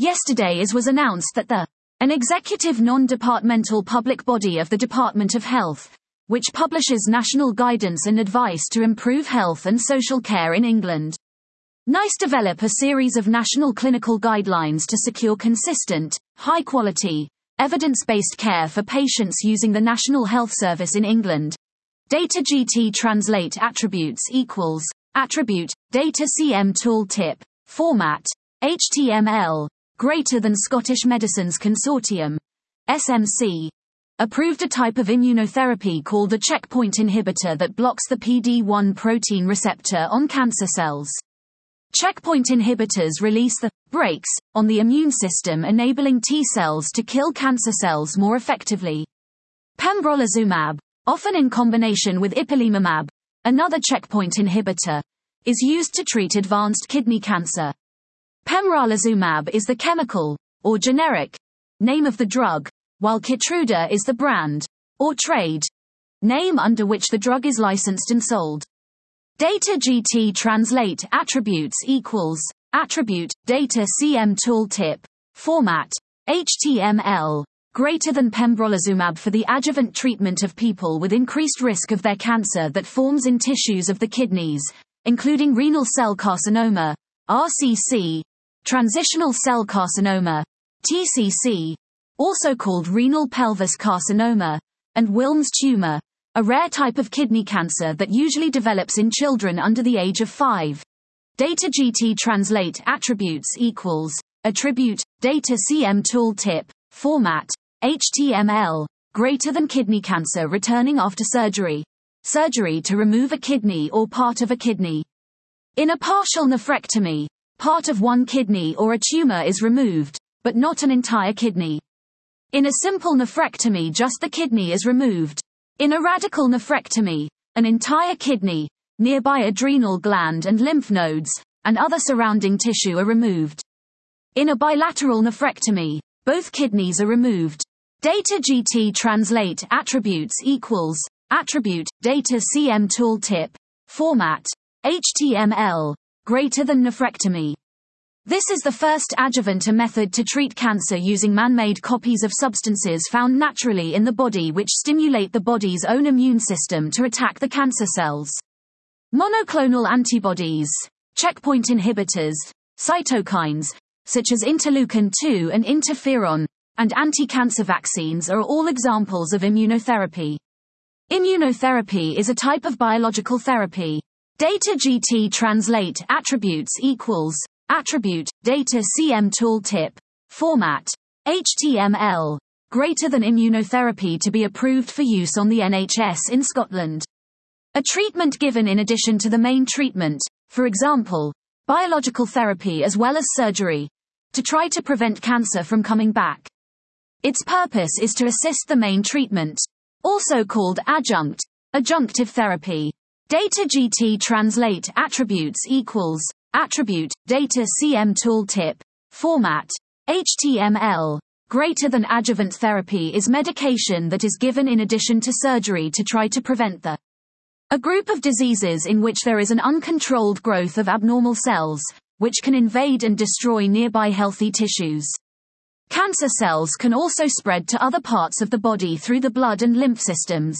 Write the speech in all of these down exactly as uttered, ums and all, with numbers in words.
Yesterday it was announced that the an executive non-departmental public body of the Department of Health, which publishes national guidance and advice to improve health and social care in England, NICE develop a series of national clinical guidelines to secure consistent, high-quality, evidence-based care for patients using the National Health Service in England. Data G T translate attributes equals attribute data C M tooltip format H T M L greater than Scottish Medicines Consortium S M C approved a type of immunotherapy called a checkpoint inhibitor that blocks the P D one protein receptor on cancer cells. Checkpoint inhibitors release the brakes on the immune system, enabling T cells to kill cancer cells more effectively. Pembrolizumab, often in combination with ipilimumab, another checkpoint inhibitor, is used to treat advanced kidney cancer. Pembrolizumab is the chemical, or generic, name of the drug, while Keytruda is the brand, or trade name under which the drug is licensed and sold. Data G T translate attributes equals attribute data C M tooltip format H T M L greater than pembrolizumab for the adjuvant treatment of people with increased risk of their cancer that forms in tissues of the kidneys, including renal cell carcinoma, R C C, transitional cell carcinoma, T C C, also called renal pelvis carcinoma, and Wilms tumor, a rare type of kidney cancer that usually develops in children under the age of five. Data G T translate attributes equals attribute data C M tooltip format H T M L greater than kidney cancer returning after surgery. Surgery to remove a kidney or part of a kidney. In a partial nephrectomy, part of one kidney or a tumor is removed, but not an entire kidney. In a simple nephrectomy, just the kidney is removed. In a radical nephrectomy, an entire kidney, nearby adrenal gland and lymph nodes, and other surrounding tissue are removed. In a bilateral nephrectomy, both kidneys are removed. Data G T translate attributes equals attribute data C M tooltip format H T M L greater than nephrectomy. This is the first adjuvant method to treat cancer using man-made copies of substances found naturally in the body which stimulate the body's own immune system to attack the cancer cells. Monoclonal antibodies, checkpoint inhibitors, cytokines, such as interleukin two and interferon, and anti-cancer vaccines are all examples of immunotherapy. Immunotherapy is a type of biological therapy. Data G T translate attributes equals attribute data C M tooltip format H T M L greater than immunotherapy to be approved for use on the N H S in Scotland. A treatment given in addition to the main treatment, for example, biological therapy as well as surgery, to try to prevent cancer from coming back. Its purpose is to assist the main treatment, also called adjunct, adjunctive therapy. Data G T translate attributes equals attribute data C M tooltip format H T M L greater than adjuvant therapy is medication that is given in addition to surgery to try to prevent the a group of diseases in which there is an uncontrolled growth of abnormal cells, which can invade and destroy nearby healthy tissues. Cancer cells can also spread to other parts of the body through the blood and lymph systems.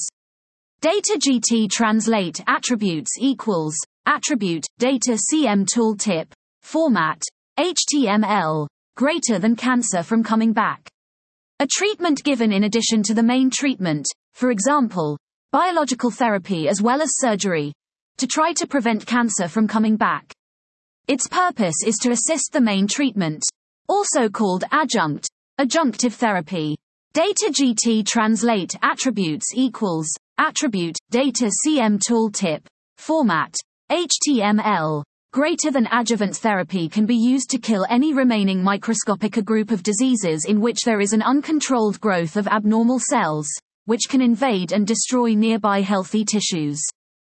Data G T translate attributes equals attribute data C M tooltip format H T M L greater than cancer from coming back. A treatment given in addition to the main treatment, for example, biological therapy as well as surgery, to try to prevent cancer from coming back. Its purpose is to assist the main treatment, also called adjunct, adjunctive therapy. Data G T translate attributes equals attribute data C M tooltip format H T M L greater than adjuvant therapy can be used to kill any remaining microscopic a group of diseases in which there is an uncontrolled growth of abnormal cells, which can invade and destroy nearby healthy tissues.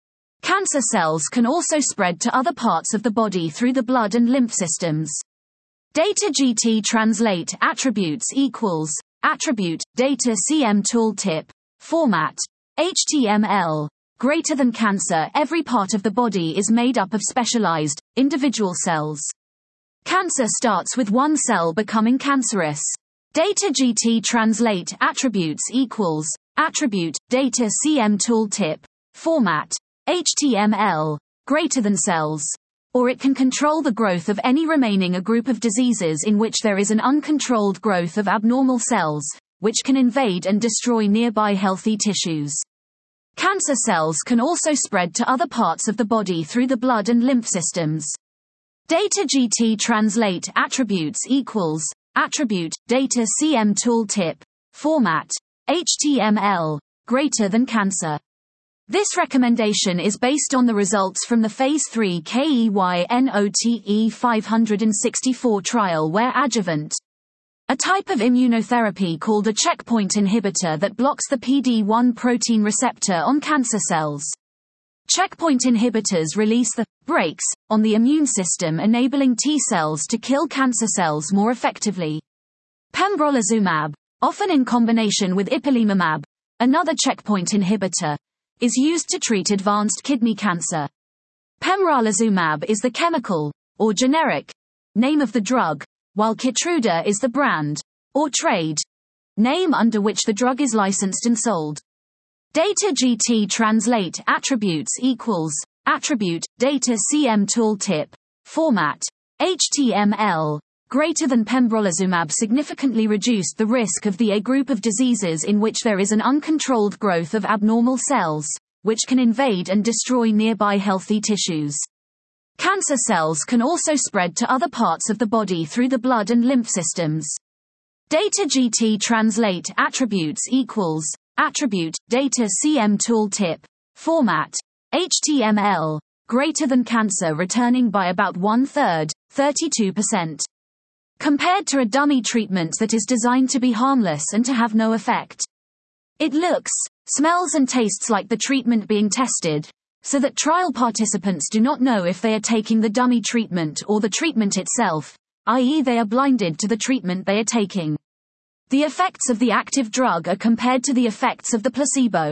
Cancer cells can also spread to other parts of the body through the blood and lymph systems. Data G T translate attributes equals attribute data C M tooltip format H T M L greater than cancer. Every part of the body is made up of specialized, individual cells. Cancer starts with one cell becoming cancerous. Data G T translate attributes equals attribute data C M tooltip format H T M L greater than cells. Or it can control the growth of any remaining a group of diseases in which there is an uncontrolled growth of abnormal cells, which can invade and destroy nearby healthy tissues. Cancer cells can also spread to other parts of the body through the blood and lymph systems. Data G T translate attributes equals attribute data C M tooltip format H T M L greater than cancer. This recommendation is based on the results from the phase three KEYNOTE five sixty-four trial where adjuvant, a type of immunotherapy called a checkpoint inhibitor that blocks the P D one protein receptor on cancer cells. Checkpoint inhibitors release the brakes on the immune system, enabling T cells to kill cancer cells more effectively. Pembrolizumab, often in combination with ipilimumab, another checkpoint inhibitor, is used to treat advanced kidney cancer. Pembrolizumab is the chemical, or generic, name of the drug, while Keytruda is the brand, or trade, name under which the drug is licensed and sold. Data G T translate attributes equals attribute data C M tooltip format H T M L greater than pembrolizumab significantly reduced the risk of the a group of diseases in which there is an uncontrolled growth of abnormal cells, which can invade and destroy nearby healthy tissues. Cancer cells can also spread to other parts of the body through the blood and lymph systems. Data G T translate attributes equals attribute data C M tooltip format H T M L greater than cancer returning by about one-third, thirty-two percent. Compared to a dummy treatment that is designed to be harmless and to have no effect. It looks, smells and tastes like the treatment being tested, so that trial participants do not know if they are taking the dummy treatment or the treatment itself, that is they are blinded to the treatment they are taking. The effects of the active drug are compared to the effects of the placebo.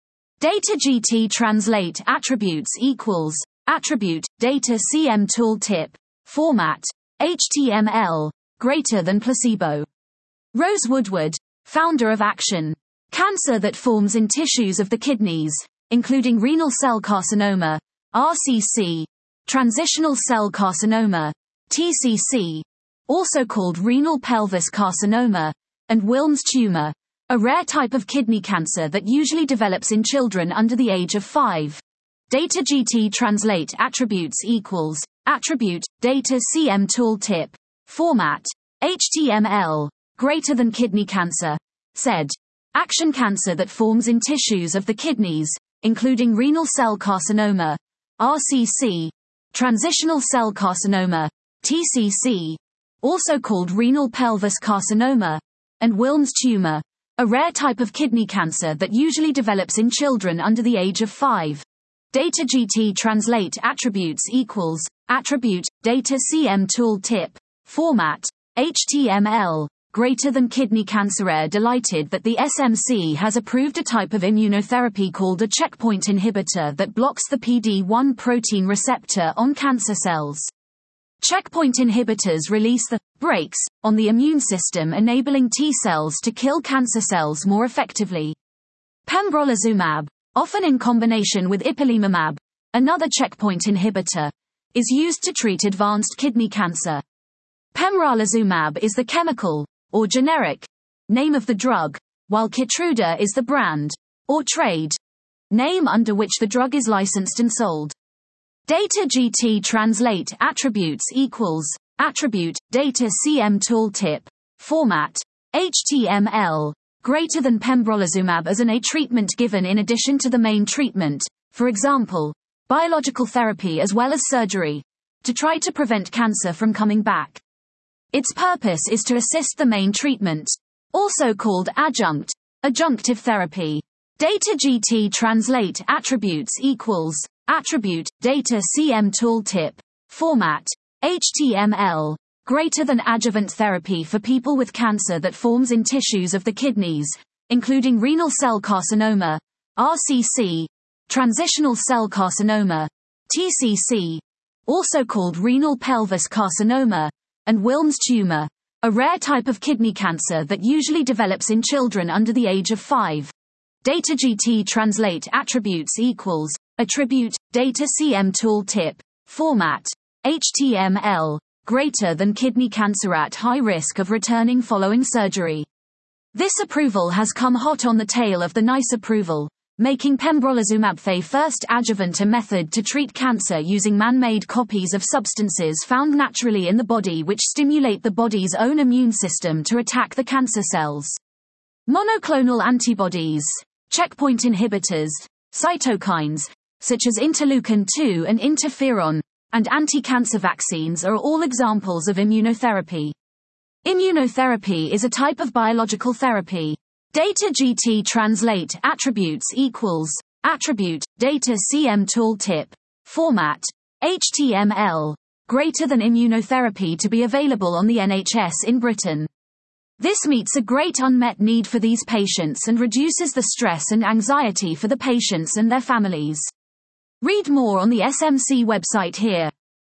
Data G T translate attributes equals attribute data C M tooltip format H T M L greater than placebo. Rose Woodward, founder of Action Cancer that forms in tissues of the kidneys, including renal cell carcinoma, R C C, transitional cell carcinoma, T C C, also called renal pelvis carcinoma, and Wilms tumor, a rare type of kidney cancer that usually develops in children under the age of five. Data G T translate attributes equals attribute data C M tooltip format H T M L greater than kidney cancer, said Action Cancer that forms in tissues of the kidneys, including renal cell carcinoma, R C C, transitional cell carcinoma, T C C, also called renal pelvis carcinoma, and Wilms tumor, a rare type of kidney cancer that usually develops in children under the age of five. Data G T translate attributes equals attribute data C M tooltip format H T M L greater than kidney cancer. Are delighted that the S M C has approved a type of immunotherapy called a checkpoint inhibitor that blocks the P D one protein receptor on cancer cells. Checkpoint inhibitors release the brakes on the immune system, enabling T cells to kill cancer cells more effectively. Pembrolizumab, often in combination with ipilimumab, another checkpoint inhibitor, is used to treat advanced kidney cancer. Pembrolizumab is the chemical, or generic, name of the drug, while Keytruda is the brand, or trade, name under which the drug is licensed and sold. Data G T translate attributes equals attribute data C M tooltip format H T M L greater than pembrolizumab as an A treatment given in addition to the main treatment, for example, biological therapy as well as surgery, to try to prevent cancer from coming back. Its purpose is to assist the main treatment, also called adjunct, adjunctive therapy. Data G T translate attributes equals attribute data C M tooltip format H T M L greater than adjuvant therapy for people with cancer that forms in tissues of the kidneys, including renal cell carcinoma, R C C, transitional cell carcinoma, T C C, also called renal pelvis carcinoma, and Wilms tumor, a rare type of kidney cancer that usually develops in children under the age of five. Data G T translate attributes equals attribute data C M tooltip format H T M L greater than kidney cancer at high risk of returning following surgery. This approval has come hot on the tail of the NICE approval, making pembrolizumab the first adjuvant method to treat cancer using man-made copies of substances found naturally in the body which stimulate the body's own immune system to attack the cancer cells. Monoclonal antibodies, checkpoint inhibitors, cytokines, such as interleukin two and interferon, and anti-cancer vaccines are all examples of immunotherapy. Immunotherapy is a type of biological therapy. Data G T translate attributes equals attribute data C M tooltip format H T M L greater than immunotherapy to be available on the N H S in Britain. This meets a great unmet need for these patients and reduces the stress and anxiety for the patients and their families. Read more on the S M C website here.